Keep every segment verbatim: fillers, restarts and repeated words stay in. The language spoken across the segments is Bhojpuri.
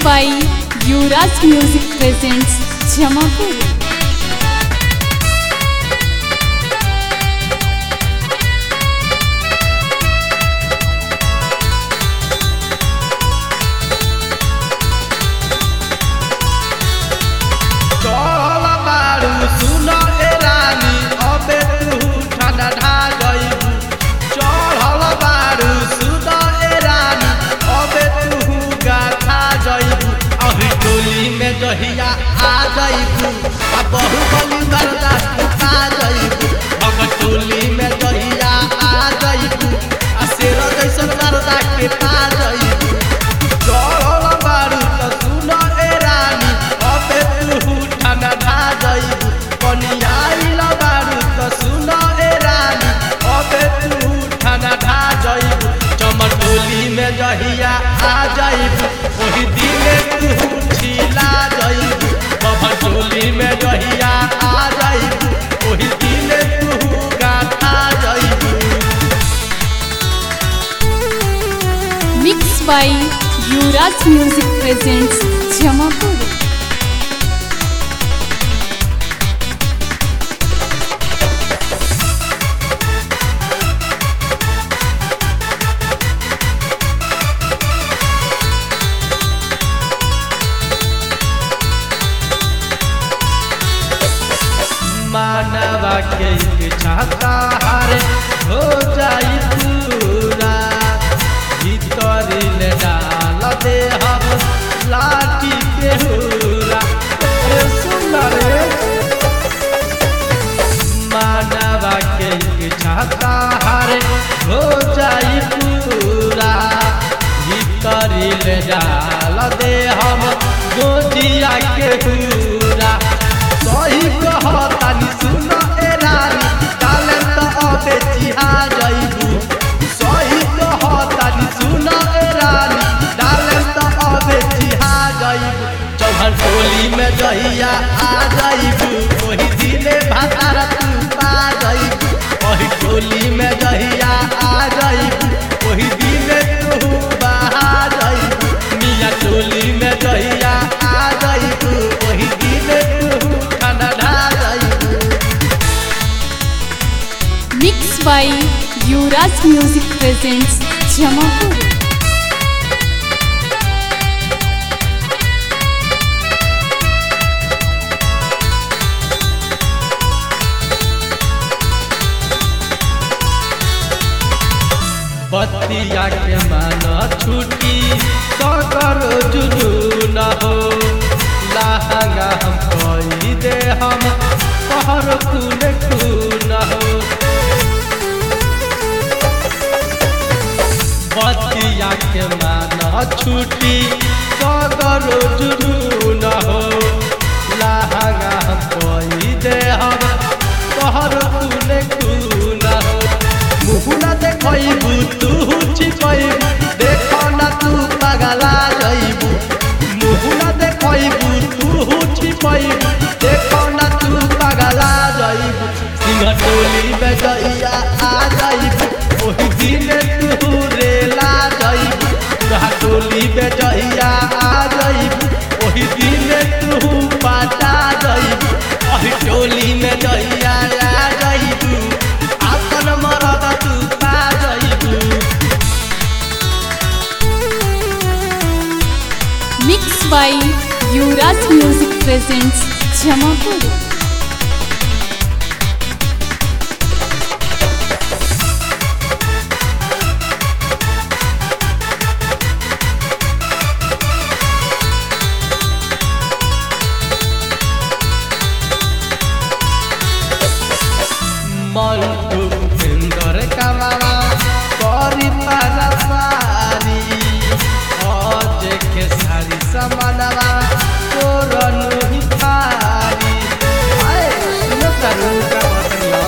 by Yuvraj Music presents Jamapur. जहिया आ जाइबू आ बहुबली बर्दाश्त आ जाइबू भगटोली में जहिया आ जाइबू आ शेर जैसन मर्दा के पा जाइबू चढ़ल बारू त सुन ए रानी अबे तू ठंडा ढा जाइबू कनियाइल बारू त सुन ए रानी अबे तू ठंडा ढा जाइबू चमटोली में जहिया आ जाइबू ओही दिने तू छिला जाइबू भगटोली में जहिया आ जाइबू ओही दिने तू गाथा जाइबू। Mixed by Yuvraj Music presents Jamapur. मानवा के इच्छा हारे हो जाई पूरा भीतरी ले डाल दे हम लाठी के हुरा सुंदर मानवा के इच्छा हारे हो जाई पूरा भीतरी ले डाल दे हम गोजिया के हुरा सही कहतानी सुन ए रानी डाले त अबे चिहा जाइबू सही कहतानी सुन ए रानी डाले त अबे चिहा जाइबू चौहर टोली में जहिया आ जाइबू ओही दिने भातार तू पा जाइबू ओही टोली में जहिया आ जाइबू ओही दिने तू बहा जाइबू मिया टोली में जहिया आ जाइबू ओही दिने तू Mixed by Yuvraj Music presents Jamapur. बतिया के मान छुट्टी तो करो जुनून हो लहंगा हम कोई दे हम कहर खून खून हो बतिया के मान छुट्टी तो करो जुनून हो लहंगा हम कोई दे हम कहर खून खून हो मुहुना देखबू तू छिपैबू देख ना तू पगला जाइबू मुहुना देखबू तू छिपैबू देख ना तू पगला जाइबू सिंहटोली में जइया आ जाइबू ओही दिने तू रेला जाइबू टोली में जइया आ जाइबू ओही दिने तू पाटा जाइबू ओही टोली में जइया आ जाइबू आपन मरद तू पा जाइबू। Mixed by Yuvraj Music presents Jamapur. मल्टू Bhupendra कमावा करी पारी आज के सारी समानवा तोरनु ही थारी आए सुनो तनु का बतला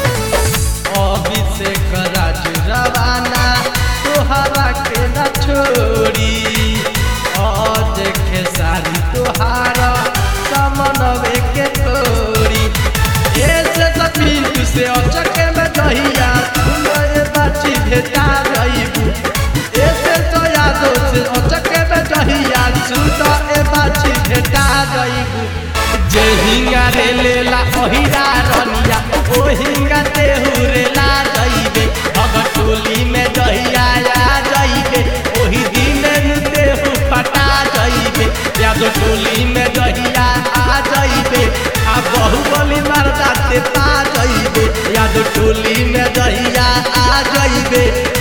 अभिषेक राज रवाना तोहरा के न छोड़ी आज के सारी तोहारा समनवे के तोड़ी ऐसे सपीन से अचके में दहिया सुनए बाची भेटा जाइबू ऐसे तो यादों से अचके में दहिया सुन खेलेला ओहिरा रनिया ओहिंगा तेहुरेला जइबे भग टोली में जहिया आ जइबे ओही दिन तेहु पटा जइबे याद टोली में जहिया आ जइबे आ बहुबली मरदा ते पा जइबे याद टोली में जहिया आ जइबे